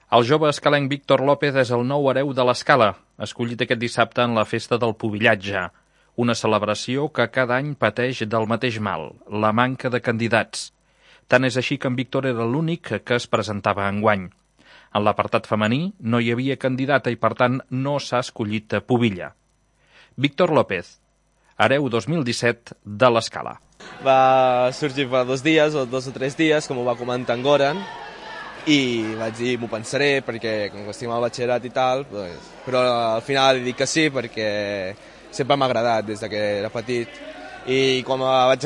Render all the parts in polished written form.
El jove escalenc Víctor López és el nou hereu de l'Escala, escollit aquest dissabte en la festa del Pubillatge, una celebració que cada any pateix del mateix mal, la manca de candidats. Tant és així que en Víctor era l'únic que es presentava enguany. En l'apartat femení no hi havia candidata i, per tant, no s'ha escollit pubilla. Víctor López, hereu 2017 de l'Escala. Va sorgir fa 2 dies o 2 o 3 dies, com ho va comentar en Goran, i vaig dir, m'ho pensaré, perquè com que estic al batxillerat i tal, doncs, però al final he dit que sí, perquè sempre m'ha agradat des que era petit. I quan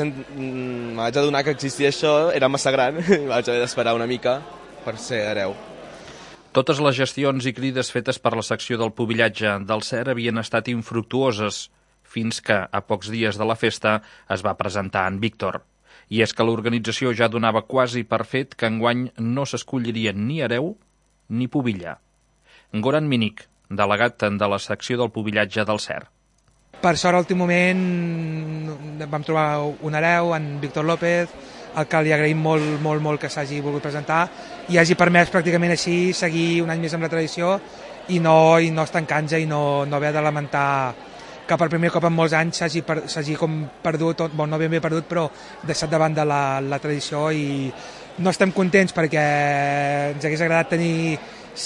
me vaig adonar que existia això, era massa gran, i vaig haver d'esperar una mica per ser hereu. Totes les gestions i crides fetes per la secció del Pubillatge del CER havien estat infructuoses, fins que, a pocs dies de la festa, es va presentar en Víctor. I és que l'organització ja donava quasi per fet que enguany no s'escolliria ni hereu ni pubilla. Goran Minic, delegat de la secció del Pubillatge del CER. Per sort, a l'últim moment vam trobar un hereu, en Víctor López, al que li agraïm molt que s'hagi volgut presentar i hagi permès pràcticament així seguir un any més amb la tradició i no estancar-nos i no haver de lamentar que per primer cop en molts anys s'hagi com perdut, no ben bé perdut, però deixat davant de la tradició, i no estem contents perquè ens hagués agradat tenir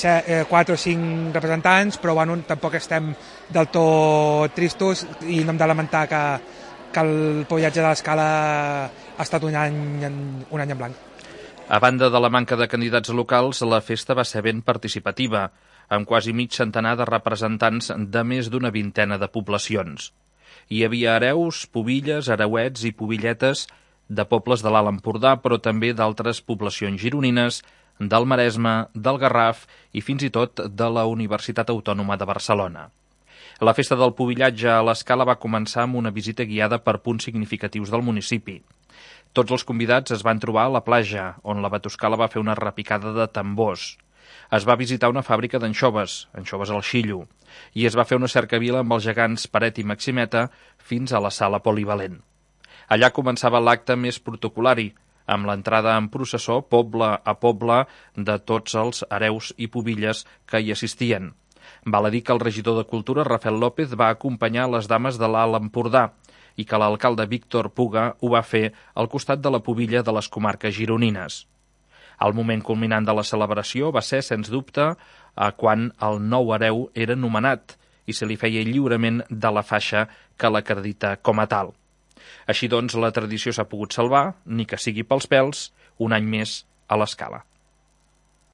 4 o 5 representants, però bueno, tampoc estem del tot tristos i no hem de lamentar que el Pubillatge de l'Escala ha estat un any en blanc. A banda de la manca de candidats locals, la festa va ser ben participativa, amb quasi mig centenar de representants de més d'una vintena de poblacions. Hi havia hereus, pubilles, hereuets i pubilletes de pobles de l'Alt Empordà, però també d'altres poblacions gironines, del Maresme, del Garraf i fins i tot de la Universitat Autònoma de Barcelona. La festa del Pubillatge a l'Escala va començar amb una visita guiada per punts significatius del municipi. Tots els convidats es van trobar a la platja, on la Batuscala va fer una repicada de tambors. Es va visitar una fàbrica d'anxoves al Xillo, i es va fer una cercavila amb els gegants Paret i Maximeta fins a la sala polivalent. Allà començava l'acte més protocolari, amb l'entrada en processó poble a poble de tots els hereus i pubilles que hi assistien. Val a dir que el regidor de Cultura, Rafael López, va acompanyar les dames de l'Alt Empordà i que l'alcalde Víctor Puga ho va fer al costat de la pubilla de les comarques gironines. El moment culminant de la celebració va ser, sens dubte, quan el nou hereu era nomenat i se li feia lliurament de la faixa que l'acredita com a tal. Així doncs, la tradició s'ha pogut salvar, ni que sigui pels pèls, un any més a l'Escala.